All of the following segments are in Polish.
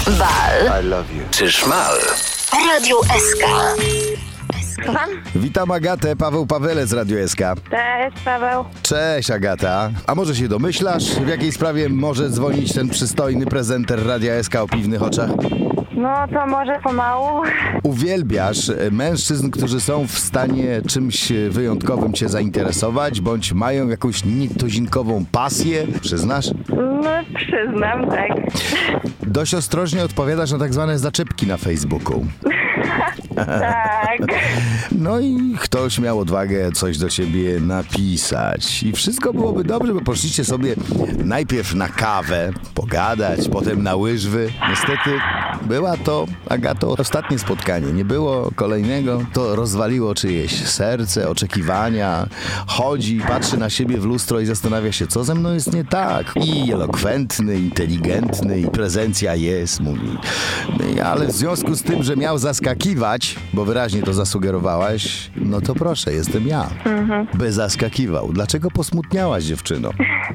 Bal. I love you. Czy szmal? Radio SK. Słucham? Witam Agatę, Paweł Pawelec, Radio SK. Cześć, Paweł. Cześć Agata. A może się domyślasz, w jakiej sprawie może dzwonić ten przystojny prezenter Radia SK o piwnych oczach? No to może pomału. Uwielbiasz mężczyzn, którzy są w stanie czymś wyjątkowym cię zainteresować, bądź mają jakąś nietuzinkową pasję, przyznasz? No przyznam, tak. Dość ostrożnie odpowiadasz na tak zwane zaczepki na Facebooku. Tak. No i ktoś miał odwagę coś do ciebie napisać. I wszystko byłoby dobrze, bo poszliście sobie najpierw na kawę, pogadać, potem na łyżwy. Niestety była to, Agato, ostatnie spotkanie. Nie było kolejnego. To rozwaliło czyjeś serce, oczekiwania. Chodzi, patrzy na siebie w lustro i zastanawia się, co ze mną jest nie tak. I elokwentny, inteligentny, i prezencja jest, mówi. Ale w związku z tym, że miał zaskakiwać, bo wyraźnie to zasugerowałaś, no to proszę, jestem ja. By zaskakiwał. Dlaczego posmutniałaś, dziewczyno?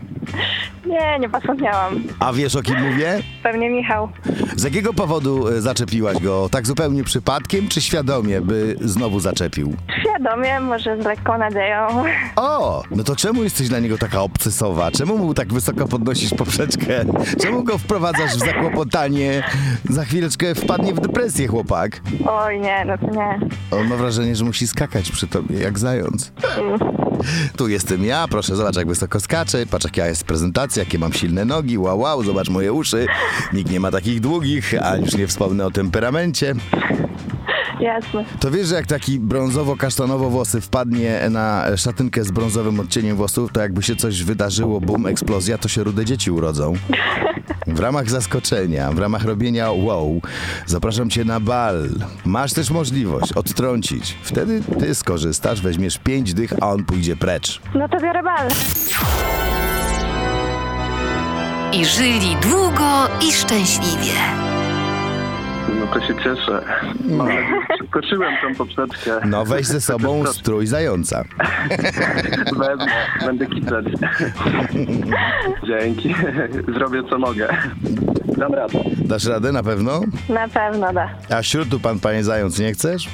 Nie posłuchałam. A wiesz, o kim mówię? Pewnie Michał. Z jakiego powodu zaczepiłaś go? Tak zupełnie przypadkiem, czy świadomie, by znowu zaczepił? Świadomie, może z lekką nadzieją. O, no to czemu jesteś dla niego taka obcesowa? Czemu mu tak wysoko podnosisz poprzeczkę? Czemu go wprowadzasz w zakłopotanie? Za chwileczkę wpadnie w depresję, chłopak. Oj nie, no to nie. On ma wrażenie, że musi skakać przy tobie, jak zając. Tu jestem ja, proszę, zobacz jak wysoko skaczę, patrz jaka jest prezentacja, jakie mam silne nogi, wow, zobacz moje uszy. Nikt nie ma takich długich, a już nie wspomnę o temperamencie. Jasne. To wiesz, że jak taki brązowo-kasztanowo-włosy wpadnie na szatynkę z brązowym odcieniem włosów, to jakby się coś wydarzyło, bum, eksplozja, to się rude dzieci urodzą. W ramach zaskoczenia, w ramach robienia wow, zapraszam cię na bal. Masz też możliwość odtrącić. Wtedy ty skorzystasz, weźmiesz 5 dych, a on pójdzie precz. No to biorę bal. I żyli długo i szczęśliwie. No to się cieszę. Przekroczyłem tą poprzeczkę. No weź ze sobą strój zająca. Wezmę, będę kiczeć. Dzięki. Zrobię co mogę. Dam radę. Dasz radę na pewno? Na pewno da. A śrutu pan, panie zając, nie chcesz?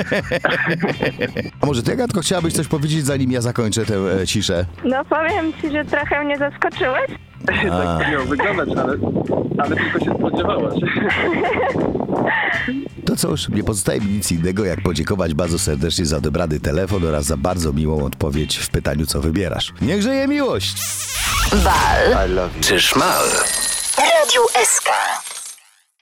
A może ty, Agatko, chciałabyś coś powiedzieć, zanim ja zakończę tę ciszę? No powiem ci, że trochę mnie zaskoczyłeś. Tak to miało wyglądać, ale tylko się spodziewałaś. To cóż, nie pozostaje mi nic innego, jak podziękować bardzo serdecznie za odebrany telefon oraz za bardzo miłą odpowiedź w pytaniu, co wybierasz. Niech żyje miłość! Bal. I love you. Czy szmal? Radio SK.